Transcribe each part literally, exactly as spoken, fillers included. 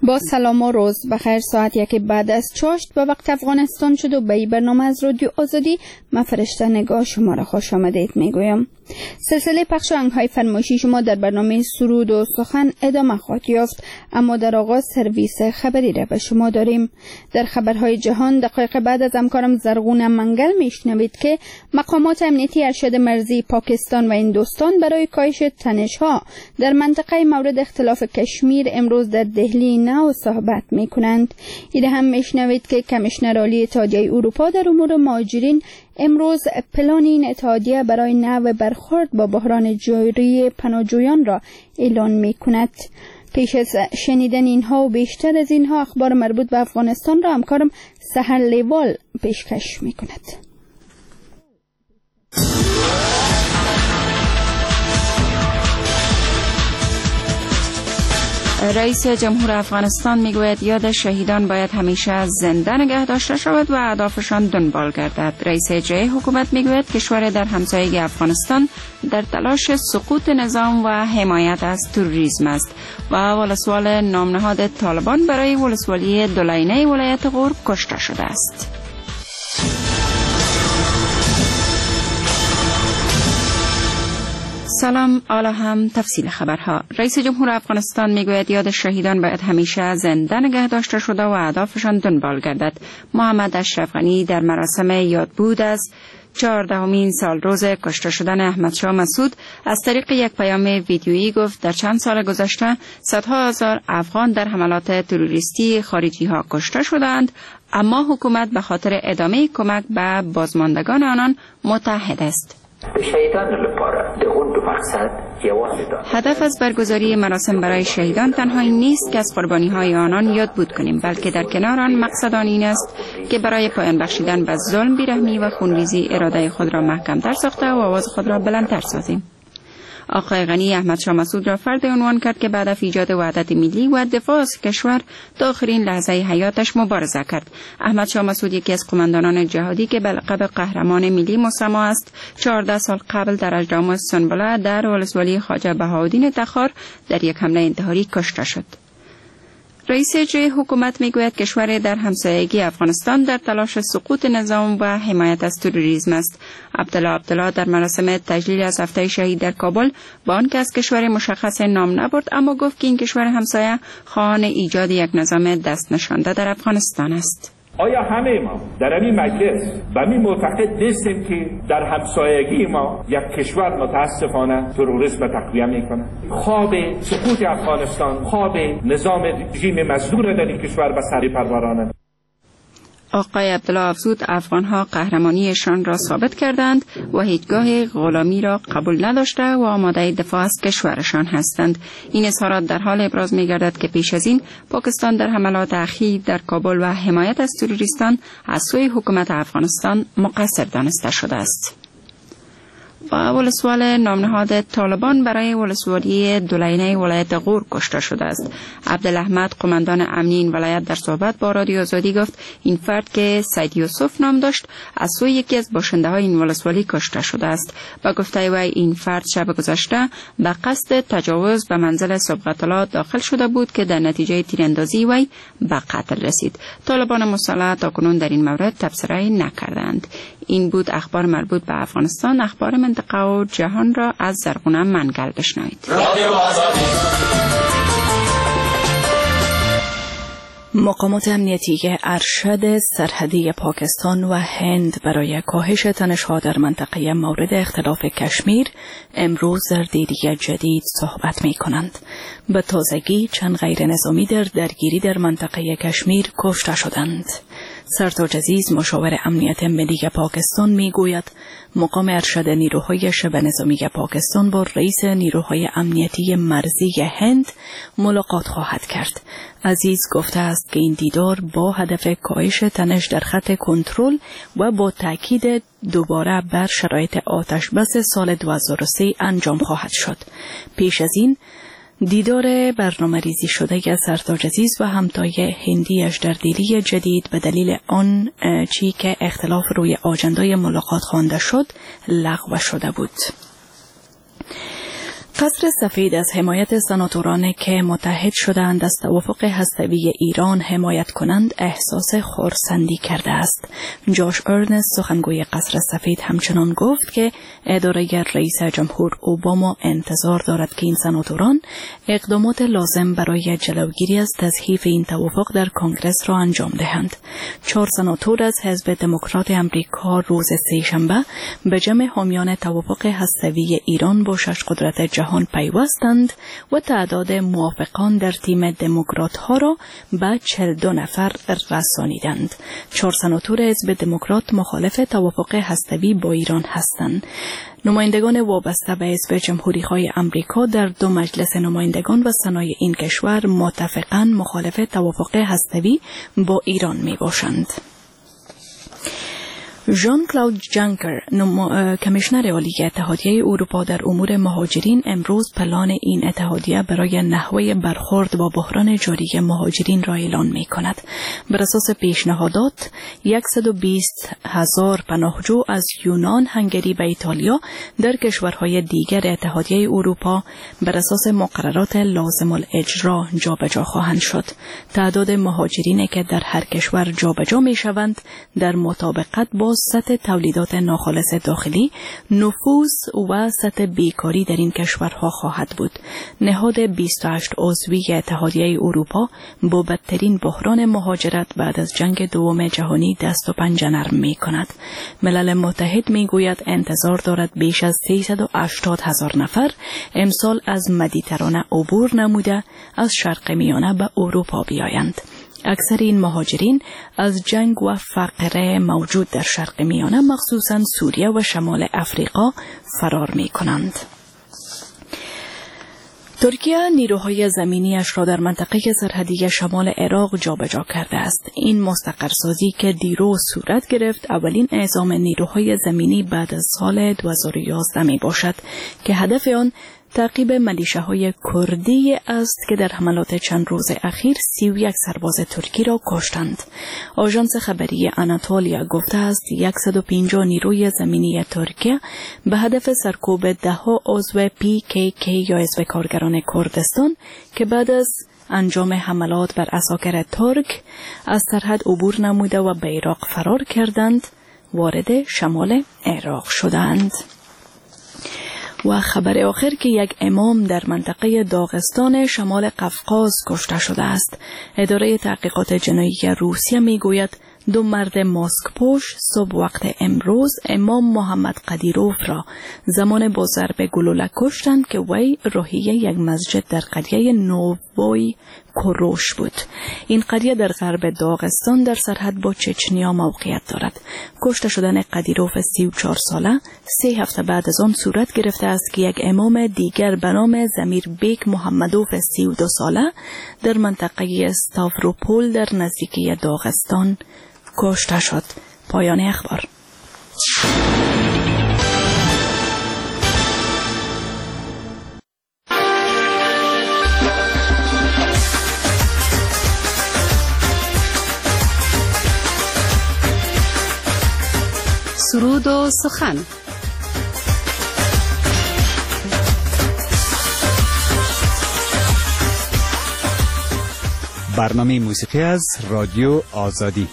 با سلام و روز بخیر. ساعت یک بعد از چاشت به وقت افغانستان شد و به این برنامه از رادیو آزادی من فرشته نگاه شما را خوش آمدید میگویم. سلسله پخش آهنگ‌های فرمایشی شما در برنامه سرود و سخن ادامه خواهد یافت، اما در آغاز سرویس خبری را به شما داریم. در خبرهای جهان دقایق بعد از همکارم زرغون منگل میشنوید که مقامات امنیتی ارشد مرزی پاکستان و هندوستان برای کاهش تنش‌ها در منطقه مورد اختلاف کشمیر امروز در دهلی نو صحبت میکنند. این هم میشنوید که کمیشنر عالی اتحادیه اروپا در امور مهاجرین امروز پلان این اتحادیه برای نحو برخورد با بحران جاری پناهجویان را اعلان میکند. پیش از شنیدن اینها و بیشتر از اینها اخبار مربوط به افغانستان را همکارم سحر لیوال پیشکش میکند. رئیس جمهور افغانستان میگوید یاد شهیدان باید همیشه زنده نگه داشته شود و اهدافشان دنبال گردد. رئیس اجرایی حکومت میگوید کشور در همسایگی افغانستان در تلاش سقوط نظام و حمایت از تروریسم است و ولسوال نامنهاد طالبان برای ولسوالی دولینه ولایت غور کشته شده است. سلام، حالا هم تفصیل خبرها. رئیس جمهور افغانستان میگوید یاد شهیدان باید همیشه زنده نگه داشته شده و اهدافشان دنبال گردد. محمد اشرف غنی در مراسم یادبود از چهاردهمین سال روز کشته شدن احمد شاه مسعود از طریق یک پیام ویدیویی گفت در چند سال گذشته صدها هزار افغان در حملات تروریستی خارجی ها کشته شدند، اما حکومت به خاطر ادامه کمک به بازماندگان آنان متحد است. هدف از برگزاری مراسم برای شهیدان تنها این نیست که از قربانی های آنان یاد بود کنیم، بلکه در کنار آن مقصد آن این است که برای پایان بخشیدن به ظلم، بیرحمی و خونریزی اراده خود را محکم‌تر ساخته و آواز خود را بلندتر سازیم. آقای غنی احمد شاه مسعود را فرد عنوان کرد که بعد از ایجاد وحدت ملی و دفاع از کشور تا آخرین لحظه حیاتش مبارزه کرد. احمد شاه مسعود یکی از قماندانان جهادی که به لقب قهرمان ملی مسما است، چهارده سال قبل در اجرام سنبله در ولسوالی خواجه بهاءالدین تخار در یک حمله انتحاری کشته شد. رئیس اجرایی حکومت میگوید کشور در همسایگی افغانستان در تلاش سقوط نظام و حمایت از تروریسم است. عبدالله عبدالله در مراسم تجلیل از هفته شهید در کابل با آنکه از کشور مشخص نام نبرد، اما گفت که این کشور همسایه خواهان ایجاد یک نظام دست نشانده در افغانستان است. آیا همه ما در این مجلس به این معتقد نیستیم که در همسایگی ما یک کشور متاسفانه تروریسم تقویه میکنه؟ خواب سقوط افغانستان، خواب نظام رژیم مزدور در این کشور به سر پرورانه. آقای عبدالله افزود افغانها قهرمانیشان را ثابت کردند و هیچگاه غلامی را قبول نداشته و آماده دفاع از کشورشان هستند. این اظهارات در حال ابراز می‌گردد که پیش از این پاکستان در حملات اخیر در کابل و حمایت از تروریستان از سوی حکومت افغانستان مقصر دانسته شده است. و ولسوال نامنهاد طالبان برای ولسوالی دولینه ولایت غور کشته شده است. عبدالاحمد قماندان امنی این ولایت در صحبت با رادیو آزادی گفت این فرد که سید یوسف نام داشت از سوی یکی از باشنده های این ولسوالی کشته شده است. با گفته وی این فرد شب گذشته به قصد تجاوز به منزل سبقت الله داخل شده بود که در نتیجه تیراندازی وی به قتل رسید. طالبان مسلح تاکنون در این مورد تبصره نکردند. این بود اخبار مربوط به افغانستان. اخبار منطقه و جهان را از زرغون منگل بشنوید. مقامات امنیتی ارشد سرحدی پاکستان و هند برای کاهش تنش‌ها در منطقه مورد اختلاف کشمیر امروز در دیدار جدید صحبت می‌کنند. به تازگی چند غیر نظامی در درگیری در منطقه کشمیر کشته شدند. سرتاج عزیز مشاور امنیت ملی پاکستان میگوید مقام ارشد نیروهای شبه نظامی پاکستان با رئیس نیروهای امنیتی مرزی هند ملاقات خواهد کرد. عزیز گفته است که این دیدار با هدف کاهش تنش در خط کنترل و با تاکید دوباره بر شرایط آتش بس سال دو هزار و سه انجام خواهد شد. پیش از این دیدار برنامه ریزی شده از سرتاج عزیز و همتای هندیش در دیلی جدید به دلیل آن چی که اختلاف روی آجندای ملاقات خوانده شد لغو شده بود. قصر سفید از حمایت سناتوران که متحد شدند از توافق هسته‌ای ایران حمایت کنند احساس خرسندی کرده است. جاش ارنست سخنگوی قصر سفید همچنان گفت که اداره رئیس جمهور اوباما انتظار دارد که این سناتوران اقدامات لازم برای جلوگیری از تضعیف این توافق در کنگرس را انجام دهند. چهار سناتور از حزب دموکرات امریکا روز سه‌شنبه به جمع حامیان توافق هسته‌ای ایران با شش قدرت جهان پیوستند و تعداد موافقان در تیم دموکرات ها را به چهل و دو نفر رسانیدند. چهار سناتور حزب دموکرات مخالف توافق هسته‌ای با ایران هستند. نمایندگان وابسته به حزب جمهوری های امریکا در دو مجلس نمایندگان و سنای این کشور متفقاً مخالف توافق هسته‌ای با ایران می باشند. ژان کلاود جانکر کمیشنر عالی اتحادیه اروپا در امور مهاجرین امروز پلان این اتحادیه برای نحوه برخورد با بحران جاری مهاجرین را اعلان می کند. بر اساس پیشنهادات صد و بیست هزار پناهجو از یونان، هنگری و ایتالیا در کشورهای دیگر اتحادیه اروپا بر اساس مقررات لازم الاجرا جابجا خواهند شد. تعداد مهاجرین که در هر کشور جابجا می شوند در مطابقت با سطح تولیدات ناخالص داخلی، نفوذ و سطح بیکاری در این کشورها خواهد بود. نهاد بیست و هشت عضوی اتحادیه اروپا با بدترین بحران مهاجرت بعد از جنگ دوم جهانی دست و پنجه نرم می کند. ملل متحد می گوید انتظار دارد بیش از سیصد و هشتاد هزار نفر امسال از مدیترانه عبور نموده از شرق میانه به اروپا بیایند. اکثر این مهاجرین از جنگ و فقر موجود در شرق میانه مخصوصاً سوریه و شمال افریقا فرار می کنند. ترکیه نیروهای زمینیش را در منطقه سرحدی شمال عراق جابجا کرده است. این مستقرسازی که دیروز صورت گرفت اولین اعزام نیروهای زمینی بعد از سال دو هزار و یازده می باشد که هدف آن تعقیب میلیشه‌های کردی است که در حملات چند روز اخیر سی و یک سرباز ترکی را کشتند. آژانس خبری آناتولیا گفته است صد و پنجاه نیروی زمینی ترکیه به هدف سرکوب ده‌ها عضو پی کی کی یا حزب کارگران کردستان که بعد از انجام حملات بر عساکر ترک از سرحد عبور نموده و به عراق فرار کردند وارد شمال عراق شدند. و خبر آخر که یک امام در منطقه داغستان شمال قفقاز کشته شده است. اداره تحقیقات جنایی روسیه می گوید دو مرد ماسک پوش صبح وقت امروز امام محمد قدیروف را زمان با ضرب گلوله کشتند که وی راهی یک مسجد در قریه نووی کوروش بود. این قریه در غرب داغستان در سرحد با چچنیا موقعیت دارد. کشته شدن قدیروف سی و چهار ساله سه هفته بعد از آن صورت گرفته است که یک امام دیگر به نام زمیر بیک محمدوف سی و دو ساله در منطقه استاوروپول در نزدیکی داغستان کشته شد. پایان اخبار. سرود و سخن. برنامه موسیقی از رادیو آزادی.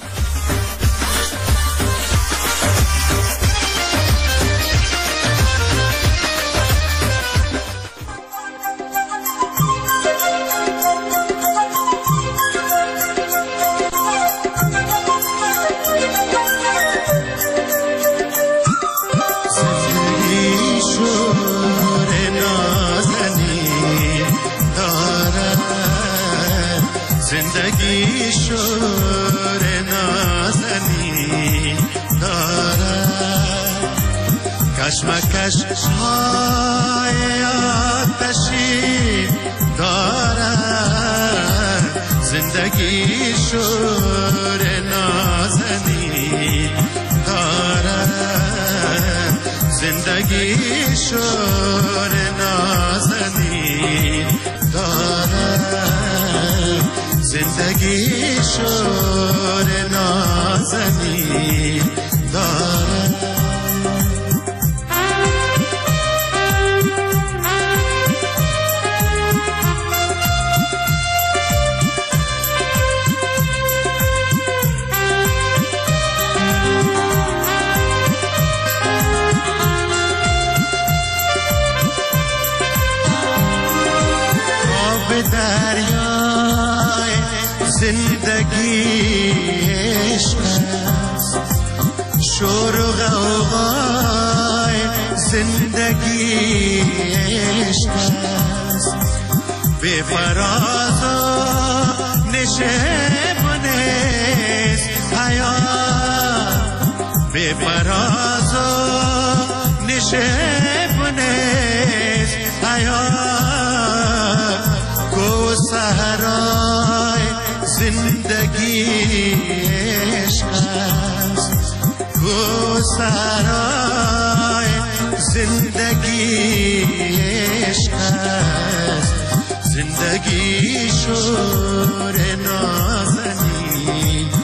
کشمکش های آتشی دارد زندگی شور نازنی دارد زندگی شور نازنی دارد زندگی شور نازنی دارد زندگی عشق است، شور و غوغای زندگی عشق است، به فراز و نشیب نیست حیات، به فراز و نشیب نیست حیات، گو صحرای زندگی عشق است، گو صحرای زندگی عشق است، زندگی شور نازنین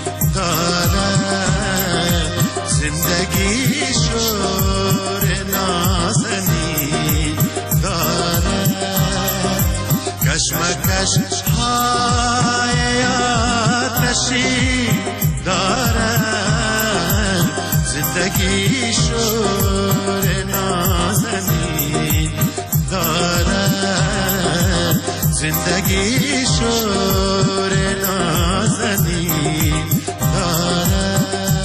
دارد، زندگی شور نازنین دارد، کشمکش های آتشی دارد، زندگی شور نازنین دارد، زندگی شور نازنین دارد.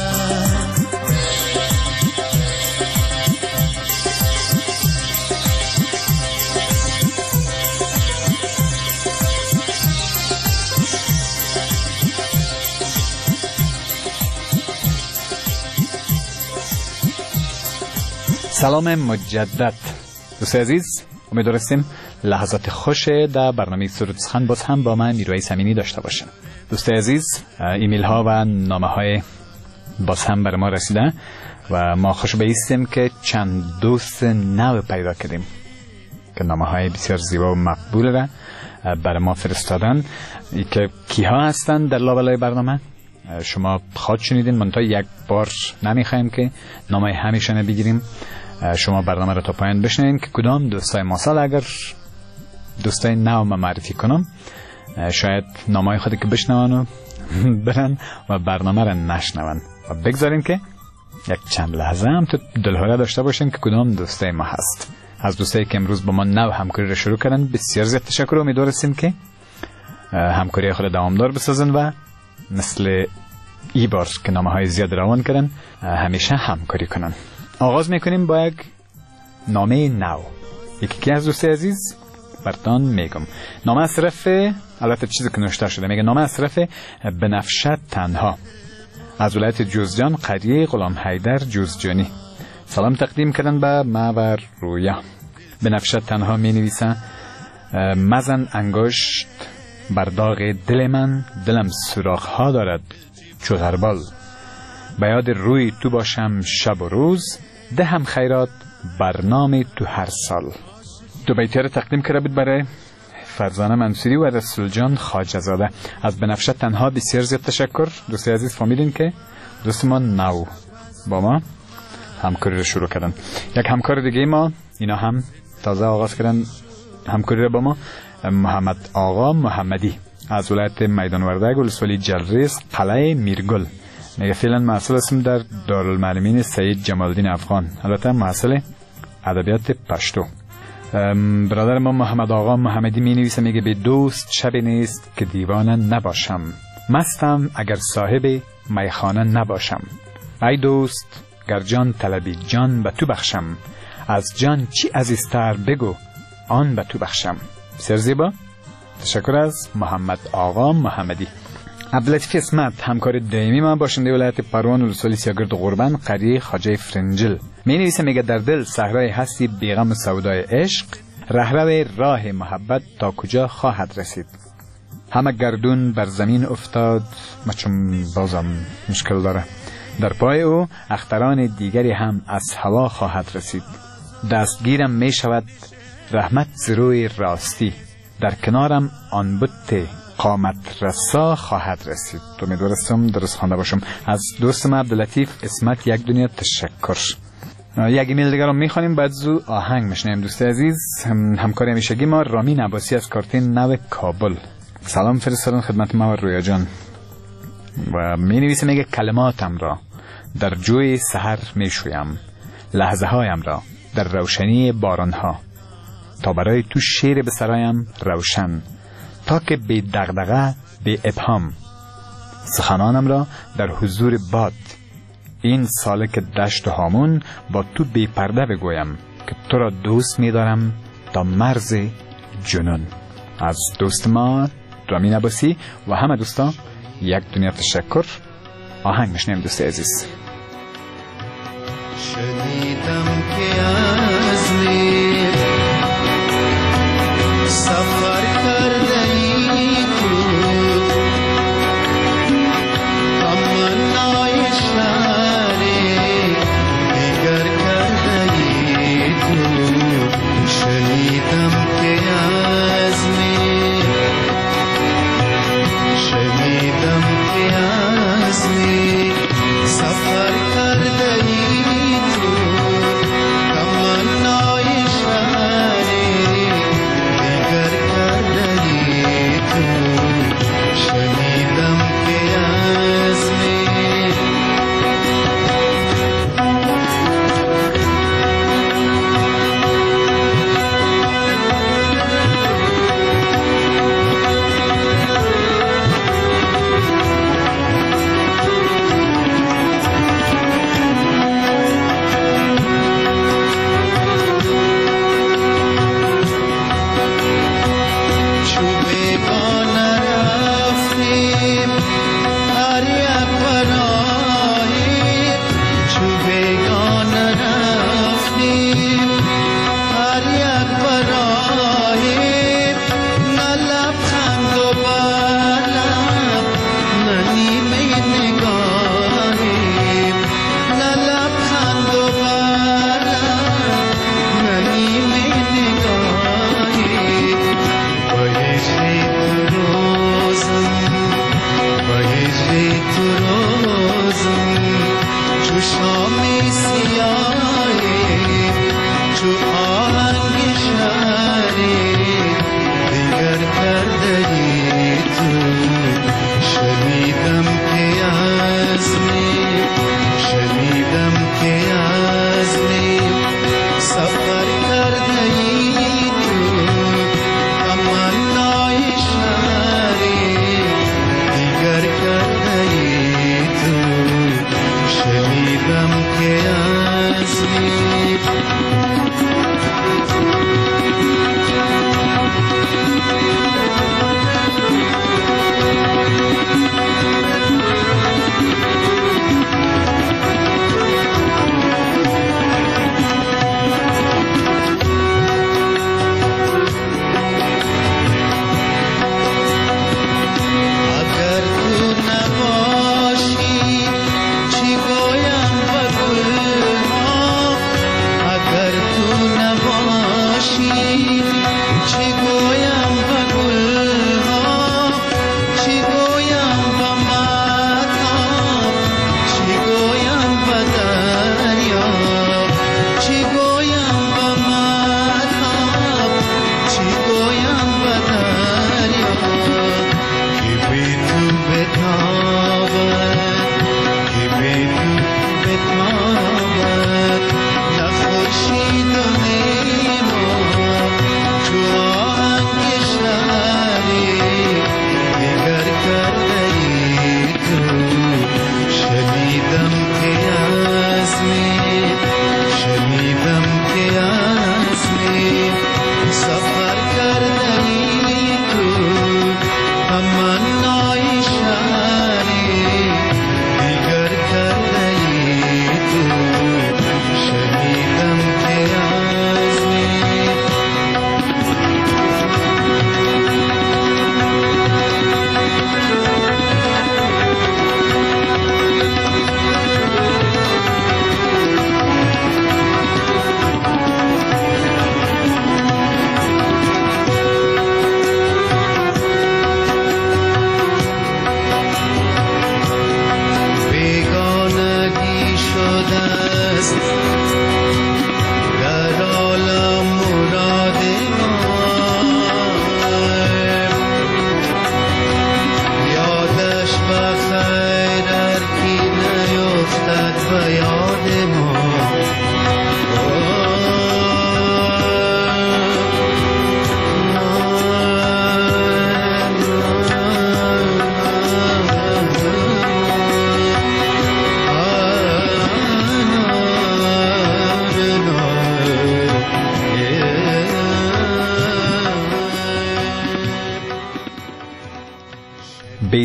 سلام مجدد دوست عزیز، امیدوارستیم لحظات خوش در برنامه سرود سخن باز هم با من میروی امینی داشته باشیم. دوست عزیز، ایمیل ها و نامه های باز هم بر ما رسیده و ما خوش بایستیم که چند دوست نو پیدا کردیم که نامه های بسیار زیبا و مقبول را بر ما فرستادن. ای که کیها هستند در لابلای برنامه شما خواهد شنیدین، منتها یک بار نمیخوایم که نامه همیشنه بگیریم. شما برنامه را تا پایان بشنوین که کدام دوستای ما سال اگر دوستای نو ما معرفی کنم، شاید نامه خودی که بشنون و برن و برنامه را نشنون و بگذاریم که یک چند لحظه هم تو دلهوره داشته باشیم که کدام دوستای ما هست. از دوستایی که امروز با ما نو همکاری را شروع کردن بسیار زیاد تشکر و امیدواریم که همکاری خود دوامدار بسازن و مثل ای بار که نامه های زیاد روان کردن همیشه همکاری کنن. آغاز میکنیم با یک نامه نو. یکی که از دوست عزیز برتان میگم نامه از طرف، البته چیزی که نوشته شده، میگه نامه از طرف بنفشه تنها از ولایت جوزجان، قریه غلام حیدر جوزجانی. سلام تقدیم کردن به ما و رویا. بنفشه تنها می نویسه: مزن انگشت بر داغ دل من، دلم سوراخ ها دارد چو غربال، به یاد روی تو باشم شب و روز، دهم خیرات برنامه تو هر سال. دو بیتی را تقدیم کرده بود برای فرزانه منصوری و رسول جان خواجه زاده. از بنفشه تنها بسیار زیاد تشکر. دوستی عزیز فهمیدین که دوست ما نو با ما همکاری رو شروع کردن. یک همکار دیگه ما اینا هم تازه آغاز کردن همکاری رو با ما، محمد آقا محمدی از ولایت میدان وردک، ولسوالی جلریز، قلعه میرگل. میگه فعلا محصل هستم در دارالمعلمین سید جمال الدین افغان، البته محصل ادبیات پشتو. برادر ما محمد آقا محمدی می نویسه، میگه به دوست شب نیست که دیوانه نباشم، مستم اگر صاحب میخانه نباشم، ای دوست گر جان طلبی جان به تو بخشم، از جان چی عزیزتر بگو آن به تو بخشم. بسیار زیبا، تشکر از محمد آقا محمدی. عبداللطیف اسمت همکار دائمی ما، باشنده ولایت پروان، ولسوالی سیاگرد قربان، قریه خواجه فرنجل. می نویسه، میگه در دل صحرای هستی بیغم و سودای عشق، رهرو راه محبت تا کجا خواهد رسید. همه گردون بر زمین افتاد، مچم بازم مشکل داره، در پای او اختران دیگری هم از هوا خواهد رسید. دستگیرم می شود رحمت زروی راستی، در کنارم آن بت قامت رسا خواهد رسید. تو میدونستم درست خوانده باشم. از دوستم عبداللطیف اسمت یک دنیا تشکر. یک ایمیل دیگر رو میخوانیم، بعد زو آهنگ میشنیم. دوست عزیز، هم همکار همیشگی ما رامین عباسی از کارتین نو کابل. سلام فرستادن خدمت ما و رویا جان و می نویسه، میگه کلماتم را در جوی سحر میشویم، لحظه هایم را در روشنی باران ها، تا برای تو شیر به سرایم روشن، تا که بی دغدغه بی ابهام سخنانم را در حضور باد این سالک دشت و هامون با تو بی پرده بگویم که تو را دوست می دارم تا مرز جنون. از دوست ما رامین عباسی و همه دوستان یک دنیا تشکر. آهنگ میشنیم دوست عزیز. شنیدم که از می سفر کرده ای تو تمنای شهری دیگر کرده ای تو. شنیدم که از می شنیدم که از می سفر کرده ای تو تمنای شهری دیگر کرده ای تو. شنیدم که از می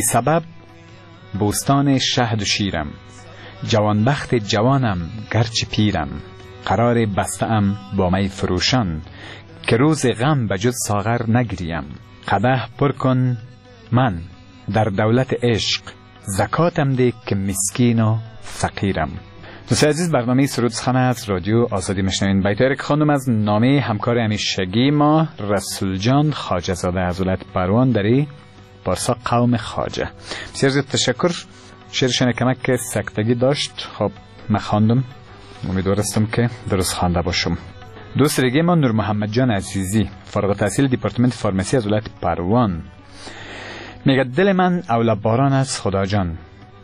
سبب بوستان شهد و شیرم، جوانبخت جوانم گرچه پیرم، قرار بسته‌ام با می فروشان، که روز غم به جز ساغر نگریم. قدح پر کن من در دولت عشق، زکاتم ده که مسکین و فقیرم. دوستان عزیز، برنامه سرود سخن از رادیو آزادی میشنوین. بیتاری که خواندم از نامه همکار همیشگی ما رسول جان خواجه زاده از ولایت پروان دری پارسا قوم خواجه. بسیار زیاد تشکر. شعرشان کمک که سکتگی داشت. خب من خواندم، امیدوارستم که درست خوانده باشم. دوست دیگه ما نور محمد جان عزیزی، فارغ التحصیل دیپارتمنت فارمسی از ولایت پروان، میگه دل من اولا باران است خدا جان،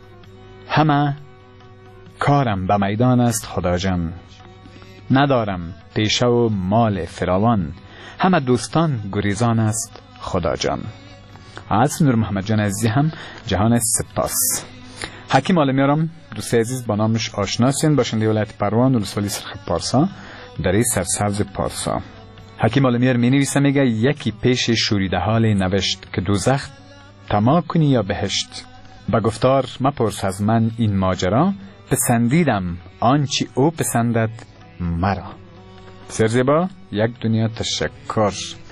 همه کارم به میدان است خدا جان، ندارم پیشه و مال فراوان، همه دوستان گریزان است خدا جان. از نور محمد جان عزیزی هم جهان سپاس. حکیم عالمیارم دوست عزیز با نامش آشناسین، باشنده ولایت پروان ولسوالی سرخ پارسا دری سرسبز پارسا. حکیم عالمیار می نویسه، میگه یکی پیش شوریده حال نوشت که دوزخ تما کنی یا بهشت، با گفتار مپرس از من این ماجرا، پسندیدم آنچی او پسندد مرا. بسیار زیبا. یک دنیا تشکر.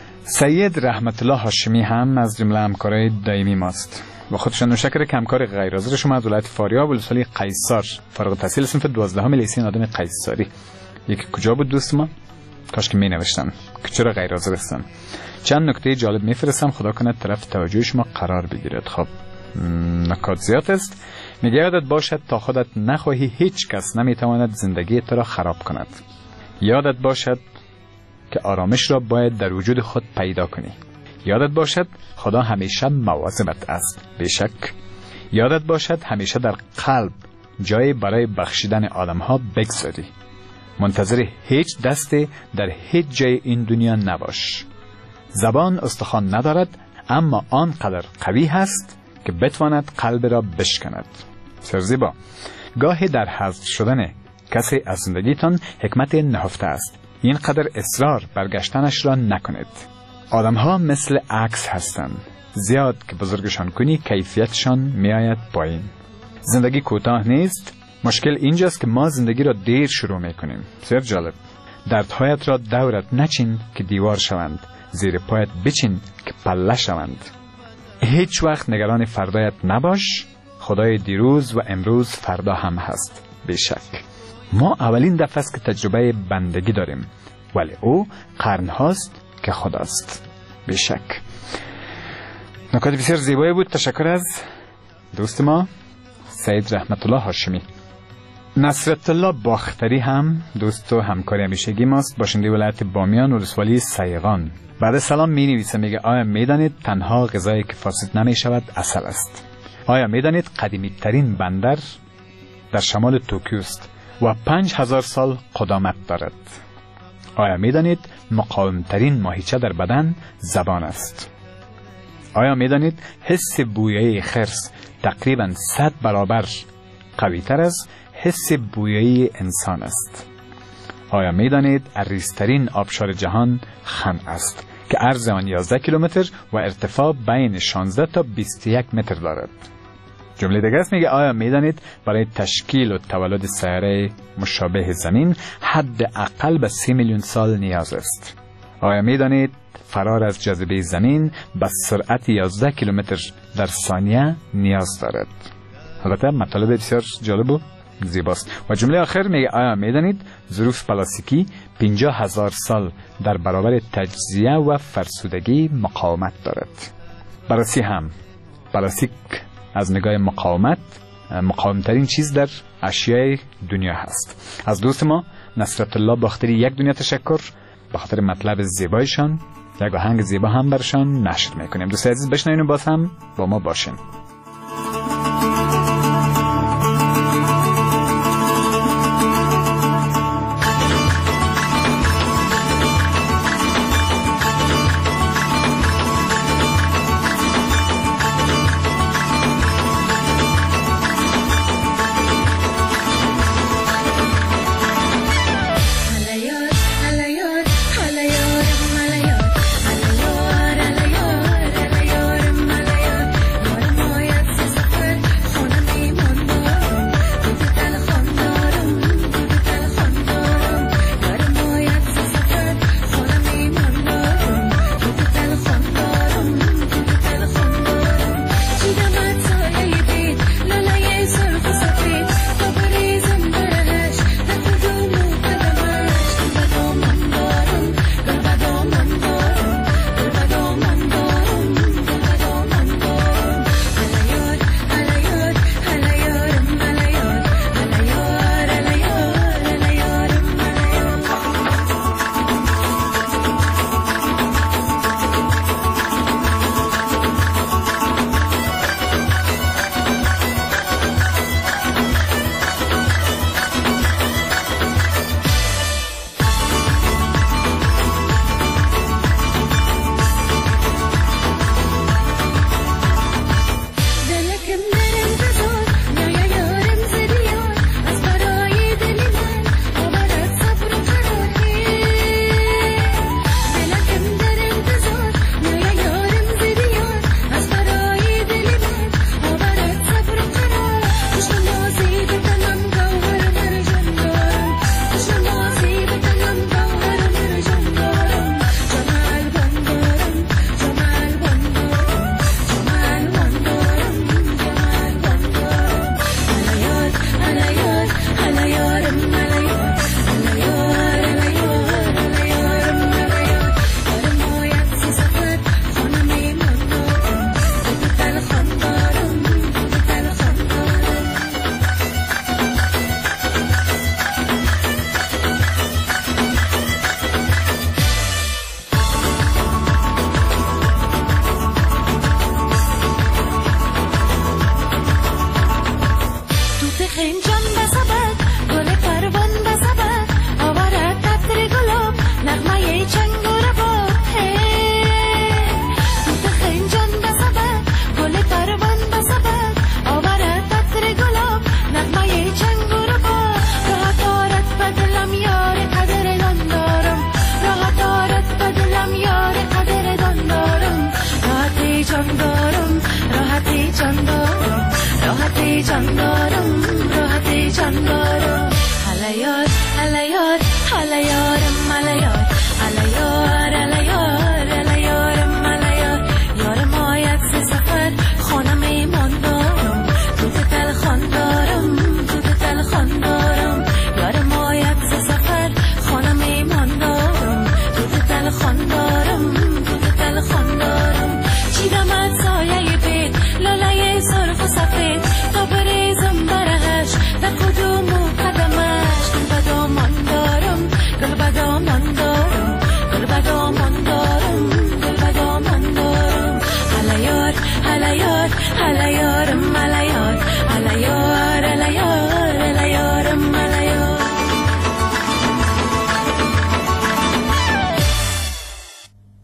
سید رحمت الله هاشمی هم از جمله همکارای دائمی ماست و خودشان نوشکر که همکار غیر حاضر شما از ولایت فاریاب ولسوالی قیصر، فارغ التحصیل صنف دوازدهم لیسه نادم قیصری. یکی کجا بود دوست ما؟ کاش که می نوشتن که چرا غیر حاضر هستن. چند نکته جالب میفرستم، خدا کنه طرف توجه شما قرار بگیرد. خب نکات زیاد است. میگه یادت باشد تا خودت نخواهی هیچ کس نمیتواند زندگی تو را خراب کند. یادت باشد که آرامش را باید در وجود خود پیدا کنی. یادت باشد خدا همیشه مواظبت است. بیشک یادت باشد همیشه در قلب جای برای بخشیدن آدم ها بگذاری. منتظر هیچ دستی در هیچ جای این دنیا نباش. زبان استخوان ندارد، اما آنقدر قوی هست که بتواند قلب را بشکند. سرزیبا. گاهی در حذف شدن کسی از زندگیتان حکمت نهفته است. اینقدر اصرار برگشتنش را نکنید. آدم ها مثل عکس هستند. زیاد که بزرگشان کنی کیفیتشان می آید پایین. زندگی کوتاه نیست. مشکل اینجاست که ما زندگی را دیر شروع می کنیم. بسیار جالب. دردهایت را دورت نچین که دیوار شوند، زیر پایت بچین که پله شوند. هیچ وقت نگران فردایت نباش. خدای دیروز و امروز فردا هم هست. بیشک ما اولین دفعه است که تجربه بندگی داریم، ولی او قرن هاست که خداست. بیشک نکات بسیار زیبایی بود. تشکر از دوست ما سید رحمت الله هاشمی. نصرت الله باختری هم دوست و همکاری همیشگی ماست، باشنده ولایت بامیان ولسوالی سیغان. بعد سلام می نویسه، میگه آیا میدانید تنها غذایی که فاسد نمی شود عسل است؟ آیا میدانید قدیمی ترین بندر در شمال توکیو است و پنج هزار سال قدامت دارد؟ آیا میدانید مقاوم ترین ماهیچه در بدن زبان است؟ آیا میدانید حس بویایی خرس تقریبا صد برابر قوی تر از حس بویایی انسان است؟ آیا میدانید عریض‌ترین آبشار جهان خن است که عرض آن یازده کیلومتر و ارتفاع بین شانزده تا بیست و یک متر دارد؟ جمله دیگه است، میگه آیا میدانید برای تشکیل و تولد سیاره مشابه زمین حد اقل به سی میلیون سال نیاز است؟ آیا میدانید فرار از جاذبه زمین به سرعت یازده کیلومتر در ثانیه نیاز دارد؟ البته مطالب بسیار جالب و زیباست. و جمله آخر میگه آیا میدانید ظروف پلاستیکی پنجاه هزار سال در برابر تجزیه و فرسودگی مقاومت دارد؟ بررسی هم پلاستیک از نگاه مقاومت مقاومترین چیز در اشیاء دنیا هست. از دوست ما نصرت الله باختری یک دنیا تشکر به خاطر مطلب زیبایشان. یک آهنگ زیبا هم برشان نشر میکنیم. دوست عزیز بشنوین و باز هم با ما باشین. Mala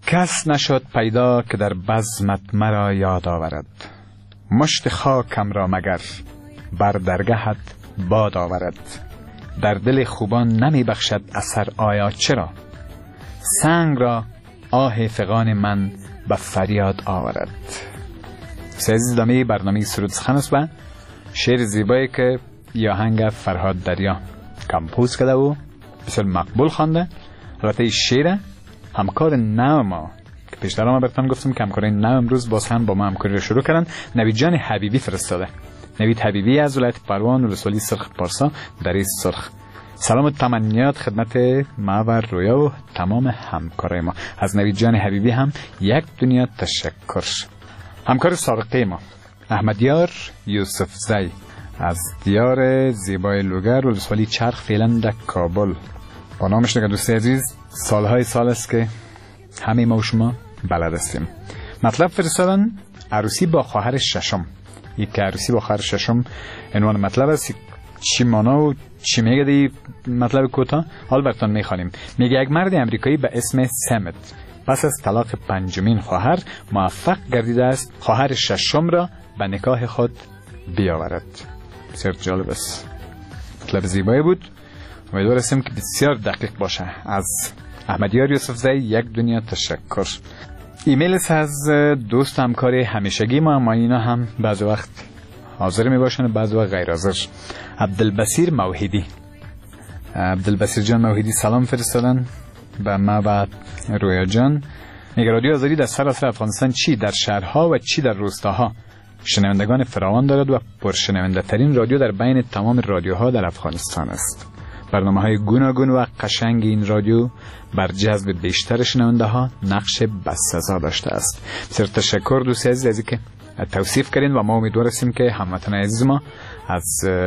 کس نشد پیدا که در بزمت مرا یاد آورد. مشت خاکم را مگر بر درگهت باد آورد. در دل خوبان نمی بخشد اثر آیا چرا؟ سنگ را آه فغان من به فریاد آورد. سیزی دامی برنامه سرود سخن است و شعر زیبایی که یاهنگ فرهاد دریا کمپوز کرده و بسیار مقبول خوانده. البته این شعر همکار نو ما که پیشتر ما براتون گفتم که همکار نو امروز باز هم با ما همکاری رو شروع کردن. نوید جان حبیبی فرستاده. نوید حبیبی از ولایت پروان ولسوالی سرخ پارسا در این سرخ. سلام و تمنیات خدمت ما و رویا و تمام همکارای ما. از نوید جان حبیبی هم یک دنیا تشکر. همکار سابقه ما احمدیار یوسف زی از دیار زیبای لوگر ولسوالی چرخ فعلا در کابل با نامش نگه. دوستی عزیز، سالهای سال است که همه ما و شما بلد هستیم. مطلب فرستادن عروسی با خواهر ششم. یک عروسی با خواهر ششم عنوان مطلب است. چی مانا و چی میگه دی مطلب کوتاه حال براتون میخوانیم. میگه یک مرد امریکایی به اسم سمت پس از طلاق پنجمین خواهر موفق گردیده است خواهر ششم را به نکاح خود بیاورد. بسیار جالب است. مطلب زیبایی بود. امیدوار هستیم که بسیار دقیق باشه. از احمدیار یوسف زی یک دنیا تشکر. ایمیل است از دوست همکار همیشگی ما، ما اینا هم بعض وقت حاضر می باشن و بعض وقت غیر حاضر. عبدالبصیر موحدی. عبدالبصیر جان موحدی سلام فرستادن به ما و رویا جان. میگه رادیو آزادی در سراسر افغانستان چی در شهرها و چی در روستاها شنوندگان فراوان دارد و پرشنونده ترین رادیو در بین تمام رادیوها در افغانستان است. برنامه های گوناگون و قشنگ این رادیو بر جذب بیشتر شنونده ها نقش بسزا داشته است. بسیار تشکر دوستی عزیز از اینکه توصیف کردین و ما امیدوار هستیم که هموطنان عزیز ما از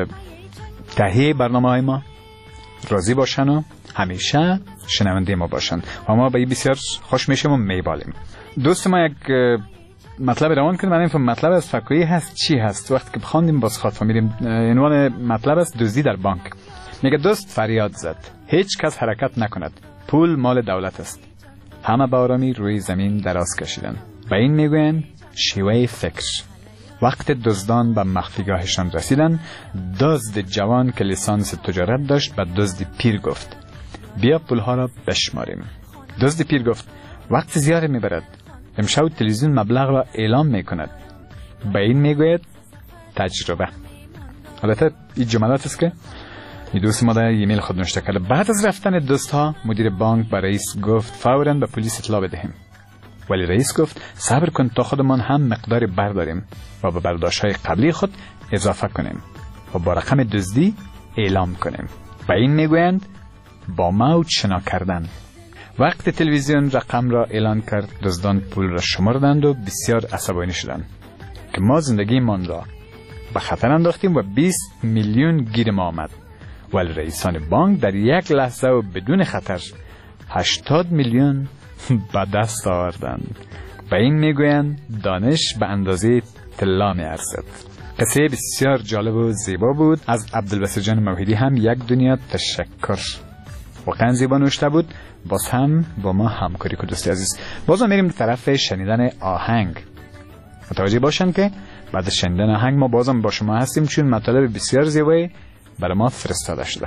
تهیه برنامه های ما راضی باشن و همیشه شنونده ما باشن و ما به این بسیار خوش میشیم و میبالیم. دوست ما یک مطلب روان کنیم. من این مطلب از فکویی هست چی هست وقتی که بخواندیم باز خاطر میریم. عنوان مطلب است دزدی در بانک. میگه دوست فریاد زد هیچ کس حرکت نکند، پول مال دولت است. همه با آرامی روی زمین دراز کشیدن و این میگوین شیوه فکر. وقت دزدان به مخفیگاهشان رسیدن، دزد جوان که لیسانس تجارت داشت به دزد پیر گفت بیا پولها را بشماریم. دزد پیر گفت وقت زیاد میبرد، امشب تلویزیون مبلغ را اعلام میکند. به این میگوید تجربه. البته این جملات است که این دوست ما در ایمیل خود نوشته کرده. بعد از رفتن دوستها مدیر بانک به رئیس گفت فوراً به پلیس اطلاع بدهیم. ولی رئیس گفت صبر کن تا خودمان هم مقداری برداریم و به برداشت‌های قبلی خود اضافه کنیم و با رقم دزدی اعلام کنیم. و این میگویند با موج شنا کردن. وقت تلویزیون رقم را اعلان کرد دزدان پول را شمردند و بسیار عصبانی شدند که ما زندگیمان را به خطر انداختیم و بیست میلیون گیر ما آمد. ولی رئیسان بانک در یک لحظه و بدون خطر هشتاد میلیون به دست آوردند. و این میگویند دانش به اندازه طلا میارزد. قصه بسیار جالب و زیبا بود. از عبدالبصیر جان موحدی هم یک دنیا تشکر. واقعا زیبا نوشته بود. باز هم با ما همکاری کنید دوستی عزیز. باز میریم به طرف شنیدن آهنگ. متوجه باشن که بعد از شنیدن آهنگ ما بازم با شما هستیم چون مطالب بسیار زیبایی برای ما فرستاده شده.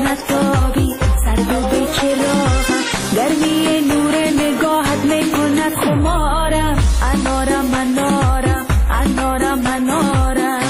آفتابی سرد و به چراغم گرمی نور نگاهت میکند خمارم انارم انارم انارم انارم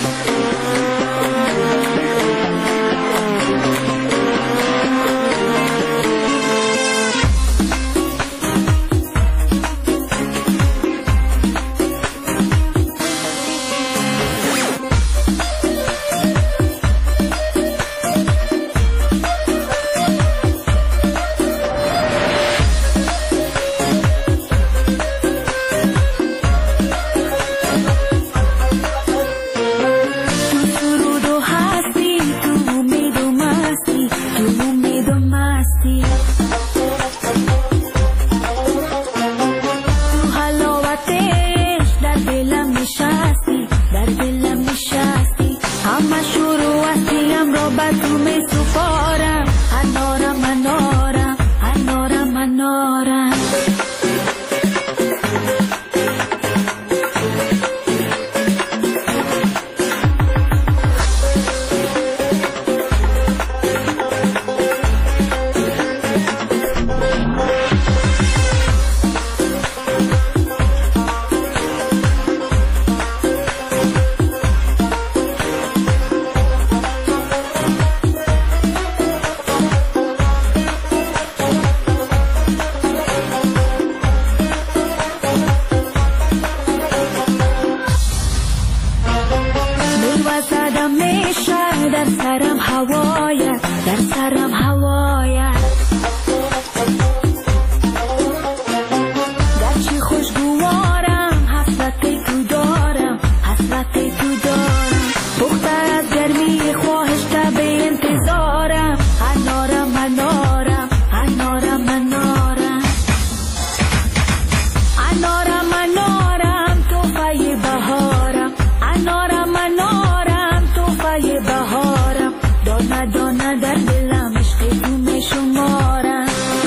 در سرم هوایت در سرم هوایت گرچه خوشگوارم حسرت تو دارم حسرت تو دارم بختر از گرمی خواهش تب انتظارم انارم انارم انارم انارم انارم انارم توفای بهارم انارم انارم توفای بهارم دانه دانه در دلم عشق تو می شمارم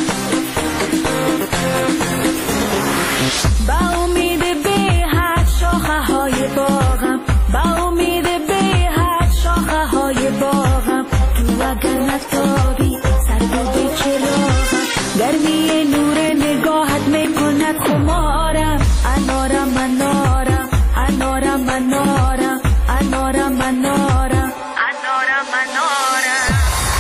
با امید به حد شاخه های باغم با امید به حد شاخه های باغم تو اگر نتابی سرد و به چراغم گرمی نور نگاهت می کند خمارم انارم انارم انارم انارم انارم انارم انارم انارم.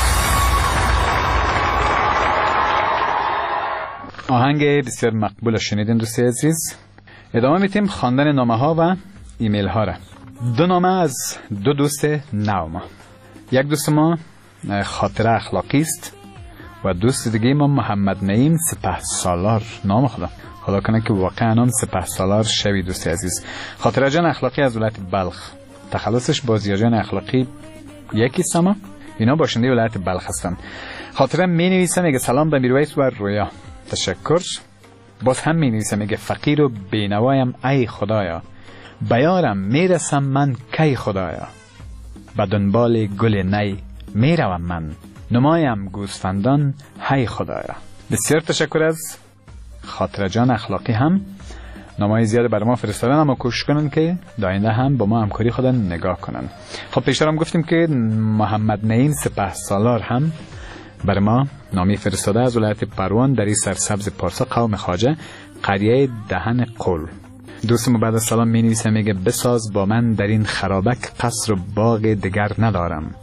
آهنگ بسیار مقبول شنیدین دوستی عزیز. ادامه میتیم خواندن نامه ها و ایمیل ها را. دو نامه از دو دوست نو ما. یک دوست ما خاطره اخلاقی است و دوست دیگه ما محمد نعیم سپهسالار. نام خدا خدا کنه که واقعا هم سپهسالار شوی دوستی عزیز. خاطره جان اخلاقی از ولایت بلخ، تخلصش بازیار جان اخلاقی یکی سما، اینا باشنده ولایت بلخ هستن. خاطره می نویسه میگه سلام به میرویس و رویا، تشکر. باز هم می نویسه میگه فقیر و بینوایم ای خدایا، بیارم میرسم من کی خدایا، به دنبال گل نی میروم من، نمایم گوسفندان هی خدایا. بسیار تشکر از خاطره جان اخلاقی. هم نامای زیاد برای ما فرستادن، اما کوشش کنن که داینده هم با ما همکاری خودن نگاه کنن. خب پیشتر هم گفتیم که محمد نعیم سپهسالار هم برای ما نامی فرستاده از ولایت پروان در این سرسبز پارسا قوم خواجه قریه دهن قل. دوست ما بعد از سلام می نویسه میگه بساز با من در این خرابک قصر و باغ دگر ندارم،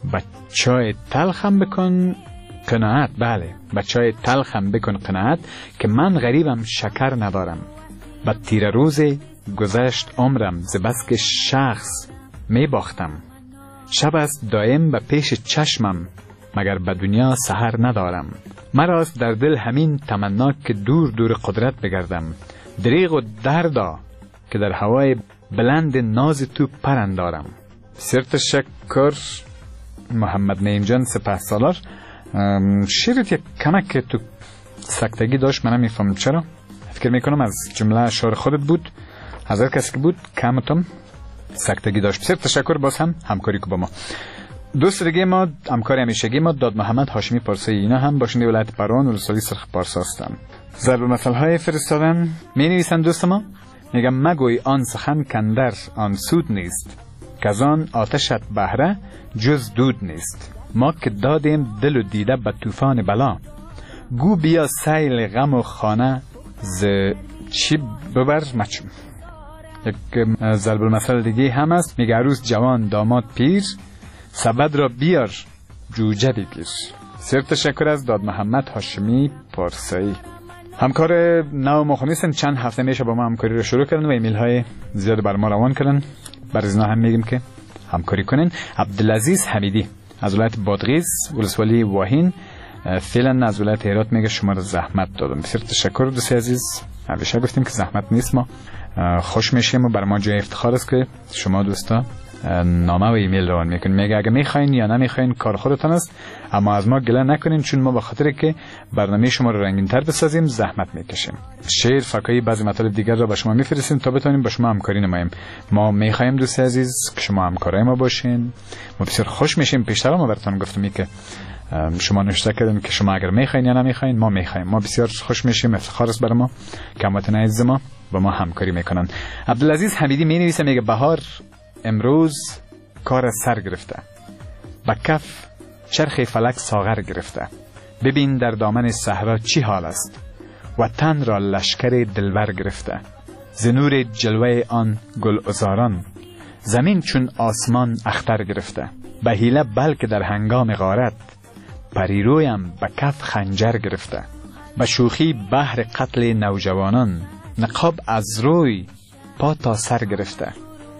بچای تلخم بکن قناعت. بله بچای تلخم بکن قناعت که من غریبم شکر ندارم، با تیر روز گذشت عمرم ز بس که شخص می باختم، شب است دایم به پیش چشمم مگر به دنیا سحر ندارم، مراست در دل همین تمنا که دور دور قدرت بگردم، دریغ و دردا که در هوای بلند ناز تو پرندارم. بسیار تشکر محمد نعیم جان سپهسالار. شیرت یک کمک که تو سکتگی داشت، من نمیفهم چرا، فکر میکنم از جمله اشعار خودت بود، از هر کسی که بود کمتم سکتگی داشت. بسیار تشکر باز هم همکاری که با ما. دوست دیگه ما همکار همیشگی ما داد محمد هاشمی پارسی، اینا هم باشنده ولایت پروان و ولسوالی سرخ پارسا هستن. ضرب مثل های فرستادن می نویسن دوست ما، میگم مگوی آن سخن کندر آن سود نیست، که آن آتشت بهره جز دود نیست، ما که دادیم دل و دیده به طوفان بلا. گو بیا سیل غم و خانه ز چی ببر مچم. یک ضرب المثل دیگه هم است، میگه عروس جوان داماد پیر، سبد را بیار جوجه بگیر. سر تشکر از داد محمد هاشمی پارسایی. همکار نو مخونیستن چند هفته میشه با ما همکاری رو شروع کردن و ایمیل های زیاد بر ما روان کردن. بر ازنا هم میگیم که همکاری کنین. عبدالعزیز حمیدی از ولایت بادغیس ولسوالی واهین فعلا از ولایت هرات میگه شما رو زحمت دادم. بسیار تشکر دوستی عزیز. همیشه گفتیم که زحمت نیست، ما خوش میشیم و بر ما جای افتخار است که شما دوستا نامه و ایمیل روان میکنین. میگه اگه میخواین یا نمیخواین کار خودتان است، اما از ما گله نکنین، چون ما به خاطر که برنامه شما رو رنگین تر بسازیم زحمت میکشیم. شعر، فکایی، بعضی مطالب دیگر رو به شما میفرستیم تا بتونیم با شما همکاری نماییم. ما میخوایم دوست عزیز که شما همکارای ما باشین. ما بسیار خوش میشیم. پیشتر ما براتون گفتم که شما نوشته کردین که شما اگر میخواین یا نمیخواین، ما میخوایم. ما بسیار خوش میشیم، افتخار است برای ما که هموطنان عزیز ما با ما همکاری میکنن. عبدالعزیز حمیدی می نویسه، میگه بهار امروز کار سر گرفته، به کف چرخ فلک ساغر گرفته. ببین در دامن صحرا چی حال است، وطن را لشکر دلبر گرفته. ز نور جلوه آن گل عذاران، زمین چون آسمان اختر گرفته. به حیله بلکه در هنگام غارت، پریرویم به کف خنجر گرفته. به شوخی بحر قتل نوجوانان، نقاب از روی پا تا سر گرفته.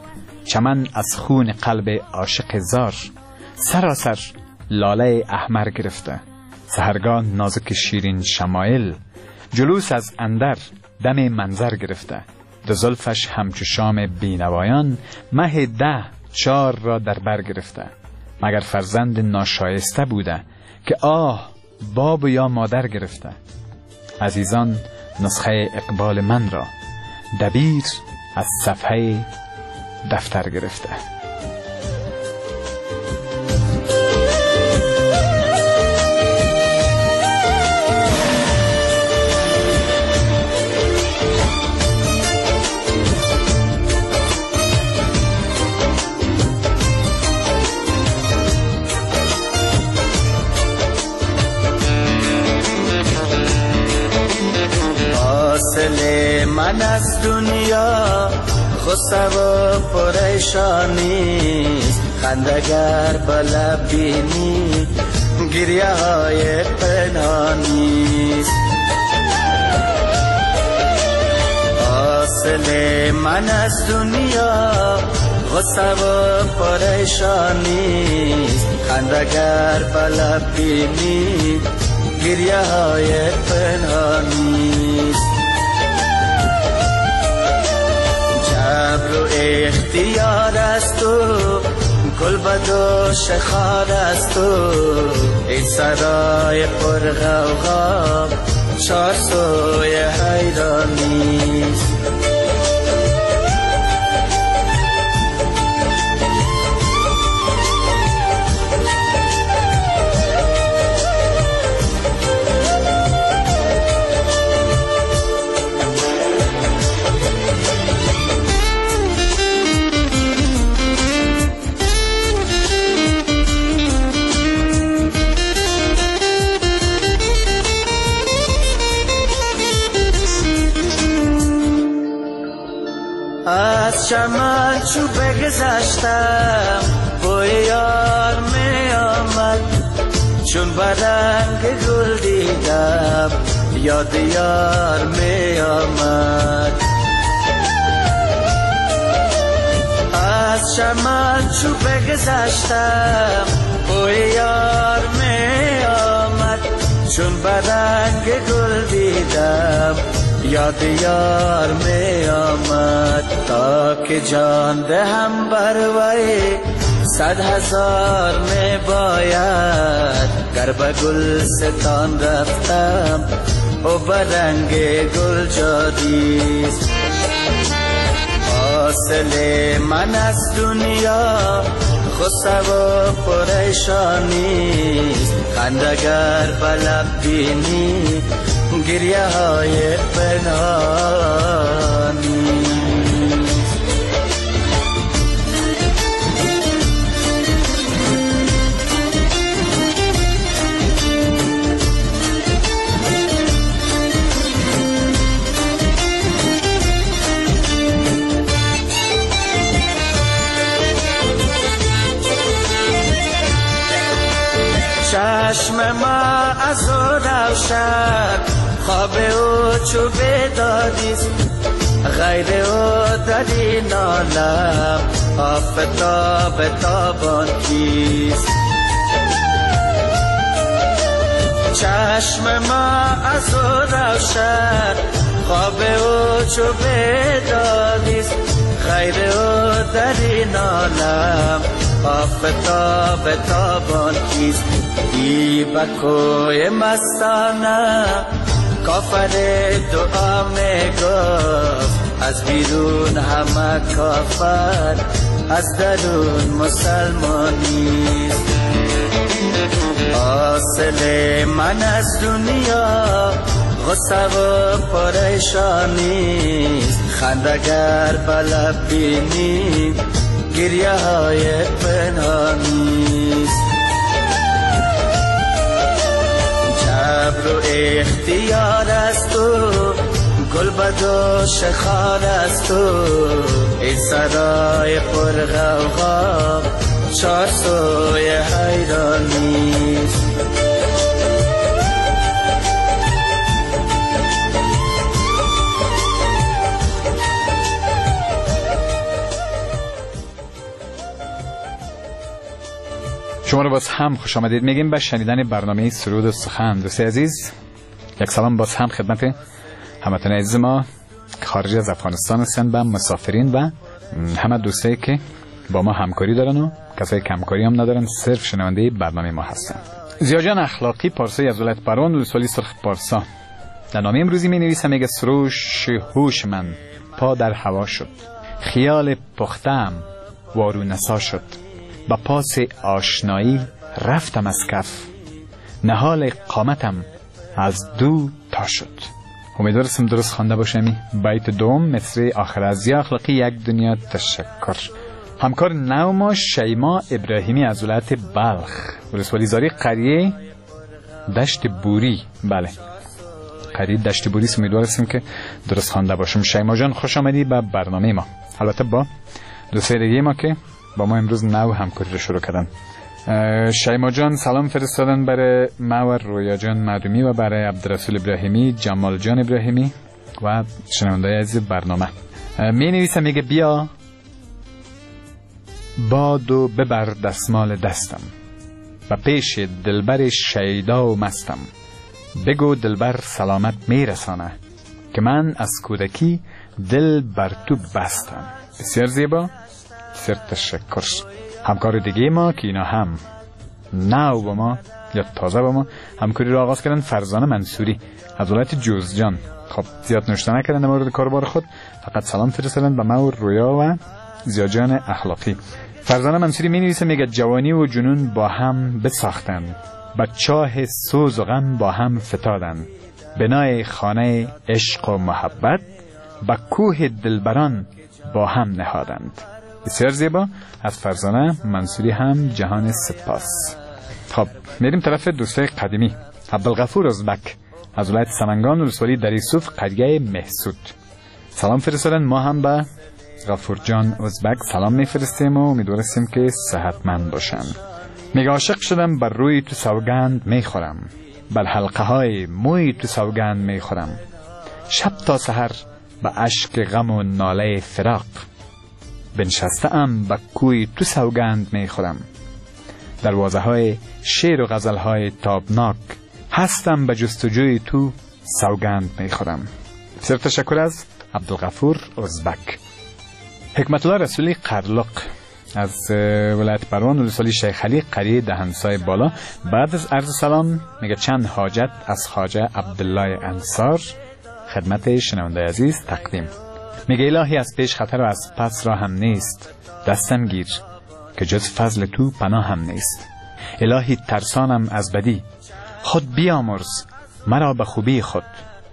چمن از خون قلب عاشق زار، سراسر لاله احمر گرفته. سحرگاه نازک شیرین شمایل، جلوس از اندر دم منظر گرفته. دو زلفش همچو شام بینوایان، مه ده چار را در بر گرفته. مگر فرزند ناشایسته بوده که آه باب یا مادر گرفته. عزیزان نسخه اقبال من را، دبیر از صفحه دفتر گرفته. حاصل من از دنیا غصه و پریشانیست، خندگر بلب بینی گریه های پنهانیست. حاصل من از دنیا غصه و پریشانیست، خندگر بلب بینی گریه های پنهانیست. جبر و اختیار است و گلبد و شخار است و این سرای پر غوغا چار سوی حیرانیست. از چمن چو بگذشتم بوی یار می آمد، چون برنگ گل دیدم یاد یار می آمد. از چمن چو بگذشتم بوی یار می آمد، چون برنگ گل دیدم یاد یار می آمد. تا که جان دهم بر وی صد هزار می باید، گر به گلستان رفتم و برنگ گل جادیست. حاصل من از دنیا غصه و پریشانیست، خندگر بلب بینی گریه های پنهانی. چشم ما از او روشن خواب او چو بیداریست غیر او در این عالم آفتاب تابان کیست چشم ما از او روشن خواب او چو بیداریست غیر او در این عالم آفتاب تابان کیست ای بکوی مستانه کافر دعا میگفت از بیرون همه کافر از درون مسلمانیست حاصل من از دنیا غصه و پریشانیست خندگر بلب بینی گریه های پنهانیست جبر و اختیار است و گل بد و شخار است و این سرای پر غوغا چار سوی حیرانیست شما رو باز هم خوش آمدید میگیم به شنیدن برنامه سرود و سخن. دوستی عزیز، یک سلام باز هم خدمت هموطن عزیز ما خارج از افغانستان هستند، به مسافرین و همه دوستایی که با ما همکاری دارن و کسایی که همکاری هم ندارن صرف شنونده برنامه ما هستن. زیاجان اخلاقی پارسای از ولایت پروان و سوالی سرخ پارسا در نامه امروزی می نویسه، میگه سروش هوش من پا در هوا شد، خیال پختم وارو نسا شد، با پاس آشنایی رفتم از کف، نهال قامتم از دو تا شد. امیدوارم درست خوانده باشم. بیت دوم مصرع آخر از یا اخلاقی یک دنیا تشکر. همکار نو ما شیما ابراهیمی از ولایت بلخ ولسوالی زاری قریه دشت بوری. بله قریه دشت بوری. امیدوارم که درست خوانده باشم. شیما جان خوش آمدی به برنامه ما، البته با دوسته دیگه ما که با ما امروز نو همکاری رو شروع کردن. شیما جان سلام فرستادن برای ما و رویا جان معدومی و برای عبدالرسول ابراهیمی، جمال جان ابراهیمی و شنونده‌های عزیز برنامه. می نویسه، میگه بیا باد و ببر دستمال دستم، و پیش دلبر شیدا و مستم، بگو دلبر سلامت میرسانه، که من از کودکی دل بر تو بستم. بسیار زیبا، بسیار تشکر. همکار دیگه ما که اینا هم نو با ما یا تازه با ما همکاری رو آغاز کردن، فرزانه منصوری از ولایت جوزجان. خب زیاد نوشته نکردن در مورد کاربار خود، فقط سلام فرستادن به ما و رویا و زیاجان اخلاقی. فرزانه منصوری می نویسه، میگه جوانی و جنون با هم بساختن، با چاه سوز و غم با هم فتادن، بنای خانه عشق و محبت با کوه دلبران با هم نهادند. بسیار زیبا از فرزانه منصوری هم جهان سپاس. خب میریم طرف دوستای قدیمی. عبدالغفور ازبک از ولایت سمنگان ولسوالی دریسوف قریه محسود سلام فرستادن. ما هم به غفور جان ازبک سلام میفرستیم و امیدواریم که صحتمند باشن. میگه عاشق شدم بر روی تو سوگند میخورم، بر حلقه های موی تو سوگند میخورم، شب تا سحر به اشک غم و ناله فراق، بنشسته ام به کوی تو سوگند میخورم، دروازه های شعر و غزل های تابناک، هستم به جستجوی تو سوگند میخورم. بسیار تشکر از عبدالغفور ازبک. حکمت الله رسولی قرلق از ولایت پروان ولسوالی شیخ علی قریه دهنسای بالا بعد از عرض سلام میگه چند حاجت از خواجه عبدالله انصار خدمت شنونده عزیز تقدیم. میگه الهی از پیش خطر و از پس را هم نیست، دستم گیر که جز فضل تو پناه هم نیست. الهی ترسانم از بدی، خود بیامرز مرا به خوبی خود.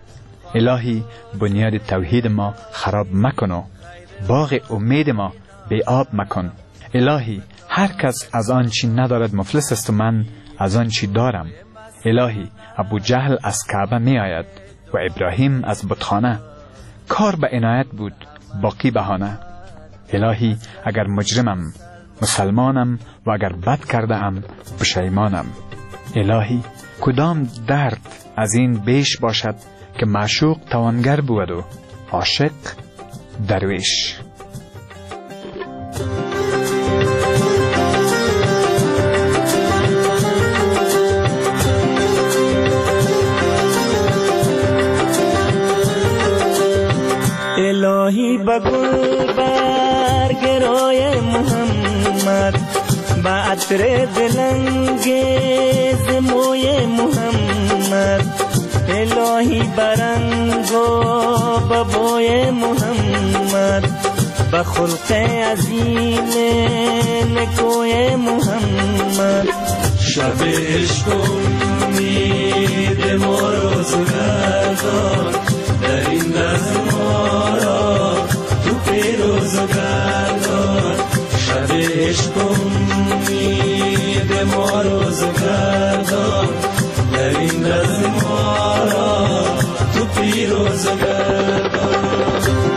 الهی بنیاد توحید ما خراب مکن و باغ امید ما بی آب مکن. الهی هر کس از آن چی ندارد مفلس است و من از آن چی دارم. الهی ابو جهل از کعبه می آید و ابراهیم از بتخانه، کار به عنایت بود باقی بهانه. الهی اگر مجرمم مسلمانم و اگر بد کرده ام پشیمانم. الهی کدام درد از این بیش باشد که معشوق توانگر بود و عاشق درویش. الهی بگل برگرای محمد با عطر دلانگیز موی محمد، الهی برنگ و ببوی محمد با خلق عظیم نکوی محمد. شب عشق امید ما روزگار دار، در این دست ما را تو پیروزگار دار. شب عشق امید ما روزگار دار، در این دست ما را تو پیروزگار دار.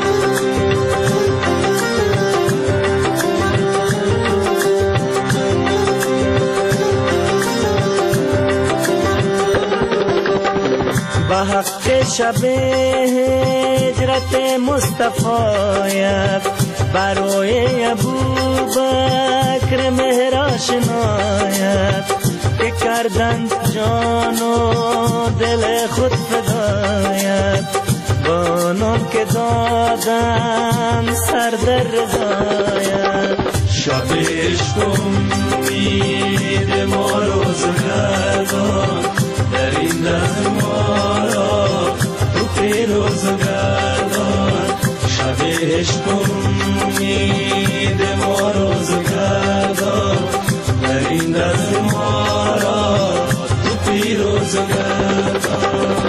به حق شب هجرت مصطفیت برای ابوبکر مهر آشنایت که کردند جان و دل خود فدایت، بانان که دادند سر در رضایت. شب عشق امید ما روزگار دار، در این دست ما را تو پیروزگار دار. شب عشق امید ما روزگار دار، در این دست ما را تو پیروزگار دار.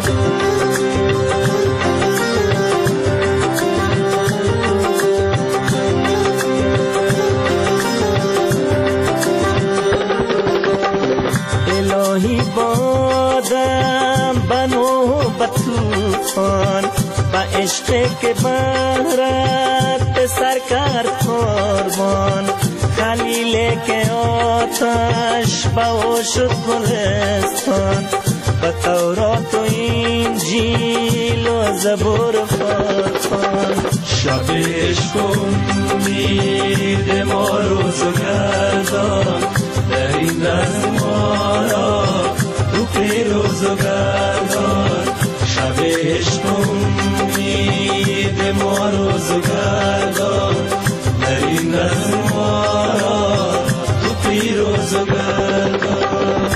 الهی بادم بنو بطوفان با عشق که بهرت سر کرد قربان، خلیل که آتش با او شد گلستان، با تورات و انجیل و زبور و فرقان. شب عشق امید ما روزگار دار، در این دست ما را تو پیروزگار دار. شب عشق امید ما روزگار دار، در این دست ما را تو پیروزگار دار.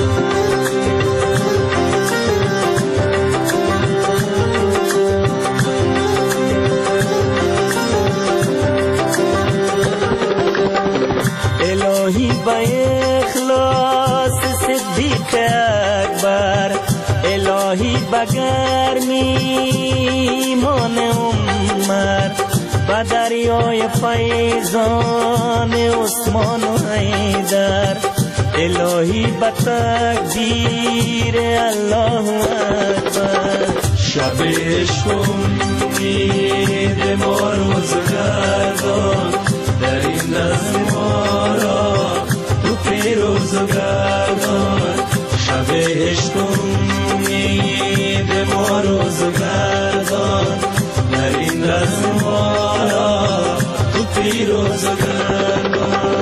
الهی با اخلاص صدیق اکبر، الهی با گرمی ایمان عمر، با دریای فیضان عثمان و حیدر، الهی با تکبیر الله اکبر. شب عشق امید ما روزگار دار، در این دست ما را تو پیروزگار دار. شب عشق امید ما روزگار دار، در این دست ما را تو پیروزگار دار.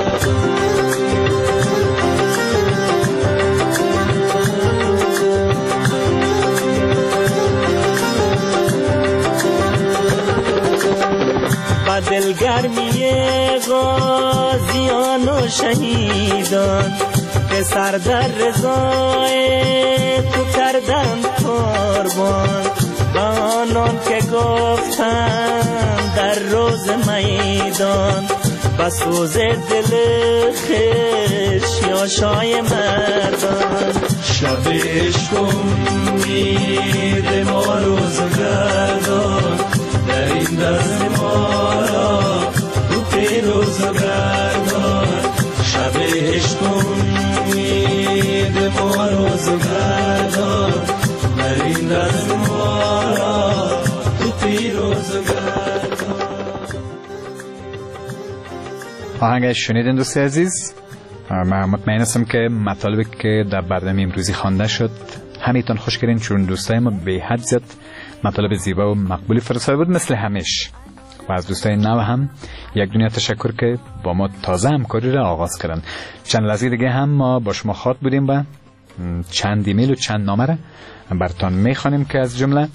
با دلگرمی غازیان و شهیدان که سر در رضای تو کردند قربان، با آنان که گفتند در روز میدان، با سوز دل خش یا شای مردان. شب عشق امید ما روزگار دار، در این دست ما را تو پیروزگار دار. شب عشق امید ما روزگار دار، در این دست ما را تو پیروزگار دار. آهنگش شنیدین دوست عزیز؟ من مطمئن هستم که مطالبی که در برنامه امروزی خوانده شد همیتون خوش کردین، چون دوستای ما به حد زیاد مطالب زیبا و مقبولی فرستاده بود مثل همیشه. و از دوستای نو هم یک دنیا تشکر که با ما تازه همکاری را آغاز کردن. چند لحظه دیگه هم ما با شما خاط بودیم و چند ایمیل و چند نامه را براتون میخوانیم که از جمله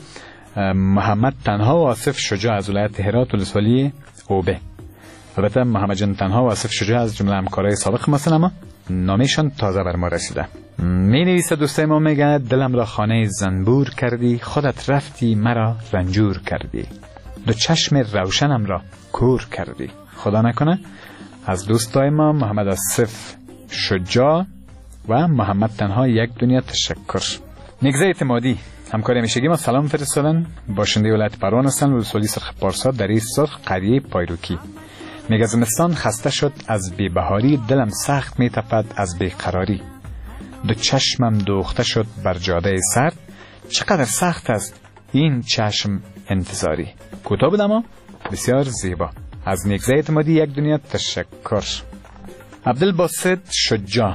محمد تنها و آصف شجاع از ولایت هرات ولسوالی اوبه. البته محمد جان تنها و آصف شجاع از جمله همکارای سابق ما هستند، اما نامشان تازه بر ما رسیده. می نویسه دوستای ما، میگه دلم را خانه زنبور کردی، خودت رفتی مرا رنجور کردی، دو چشم روشنم را کور کردی. خدا نکنه از دوستای ما محمد آصف شجاع و محمد تنها یک دنیا تشکر. نگزه اعتمادی همکار همیشگی ما سلام فرستادن. باشنده ولایت پروان هستن، ولسوالی سرخ پارسا، دری سرخ، قریه پایروکی. میگه زمستان خسته شد از بی‌بهاری، دلم سخت میتپد از بیقراری، دو چشمم دوخته شد بر جاده سرد، چقدر سخت است این چشم انتظاری. کوتاه بود اما بسیار زیبا. از نگزه اعتمادی یک دنیا تشکر. عبدالباسط شجاع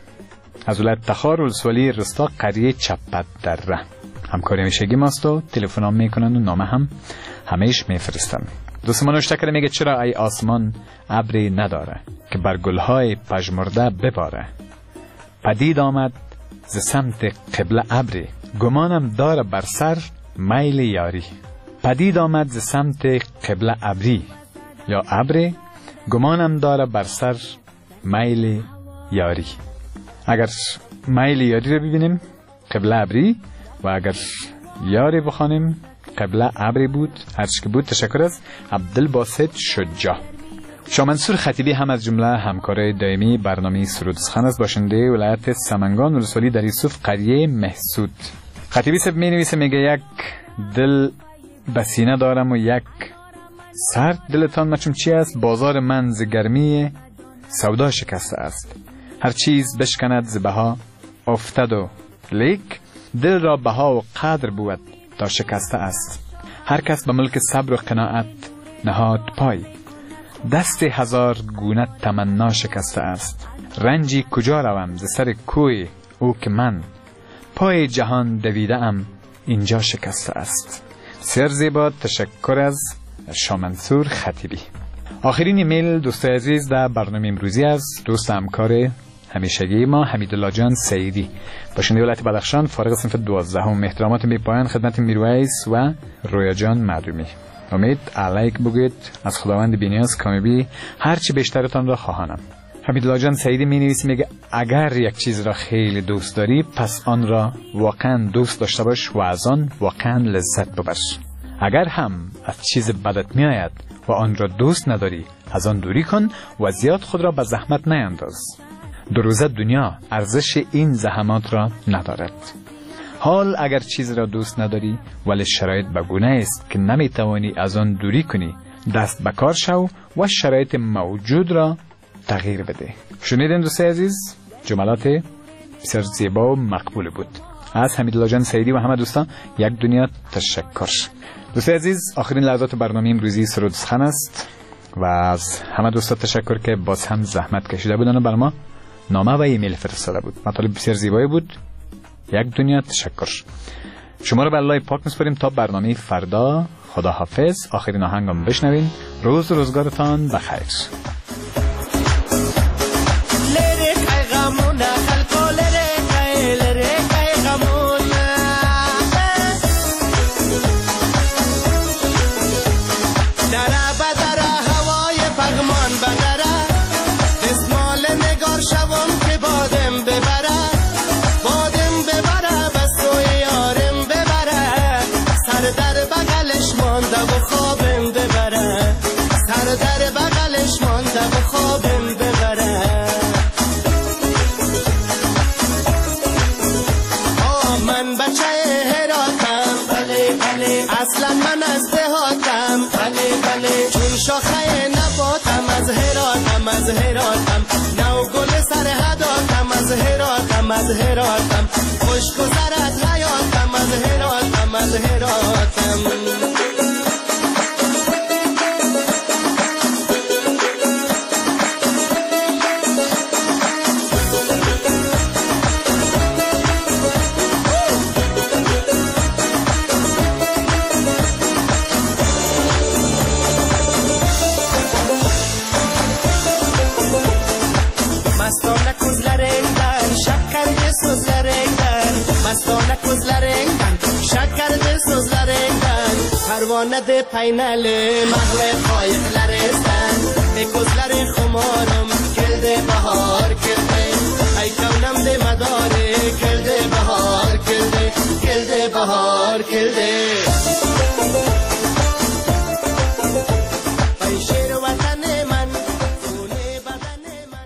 از ولایت تخار، ولسوالی رستا، قریه چپت دره. همکاری همیشگی ماست و تلفن هم میکنن و نامه هم همیش میفرستن. دوست ما نوشته کرده، میگه چرا ای آسمان ابری نداره که بر گلهای پژمرده بباره، پدید آمد ز سمت قبله ابری، گمانم داره بر سر میل یاری. پدید آمد ز سمت قبله ابری یا ابری، گمانم داره بر سر میل یاری. اگر میل یاری رو ببینیم قبله ابری، و اگر یاری بخوانیم قبله ابری بود. هرچی که بود تشکر از عبدالباسط شجاع. شاه منصور خطیبی هم از جمله همکار دائمی برنامه سرود سخن است، باشنده ولایت سمنگان، ولسوالی در یوسف، قریه محسود. خطیبی سب می نویسه، میگه یک دل بسینه دارم و یک سرد، دلتان مچم چی است؟ بازار من ز گرمی سودا شکسته است، هر چیز بشکند ز بها افتد و لیک، دل را بها و قدر بود تا شکسته است. هر کس به ملک صبر و قناعت نهاد پای، دست هزار گونه تمنا شکسته است. رنجی کجا روم ز سر کوی او که من، پای جهان دویده ام اینجا شکسته است. سر زیبا. تشکر از شاه منصور خطیبی. آخرین ایمیل دوستای عزیز در برنامه امروزی از دوست همکار همیشگی ما حمیدالله جان سعیدی، باشنده ولایت بدخشان، فارغ صنف دوازدهم. احترامات بی پایان خدمت میرویس و رویا جان معلومی. امید علیک بگید از خداوند بی‌نیاز کامیابی هرچی بیشترتان را خواهانم. حمیدالله جان سعیدی می نویسه، میگه اگر یک چیز را خیلی دوست داری پس آن را واقعا دوست داشته باش و از آن واقعا لذت ببر. اگر هم از چیز بدت می آید و آن را دوست نداری از آن دوری کن و زیاد خود را به زحمت نینداز. دو روزه دنیا ارزش این زحمات را ندارد. حال اگر چیز را دوست نداری ولی شرایط بگونه است که نمی توانی از آن دوری کنی، دست به کار شو و شرایط موجود را تغییر بده. شنیدین دوستای عزیز؟ جملات بسیار زیبا و مقبول بود از حمیدالله جان سعیدی و همه دوستان. یک دنیا تشکر. دوستای عزیز، آخرین لحظات برنامه امروزی سرود سخن است و از همه دوستان تشکر که باز هم زحمت کشیده بودن و بر ما نامه و ایمیل فرستاده بود. مطالب بسیار زیبایی بود. یک دنیا تشکر. شما رو به الله پاک میسپاریم تا برنامه فردا. خدا حافظ. آخرین آهنگم بشنوین. روز روزگارتان بخیر. اصلا من از دهاتم، بله بله، چون شاخه نباتم، از هراتم از هراتم، نو گل سر هداتم، از هراتم از هراتم، خوش گذرت حیاتم، از هراتم از هراتم. پروانه پینل محو قایق لرستن اکوزلر خمارم کلده بهار کلده ای کونم ده مداره کلده بهار کلده کلده بهار کلده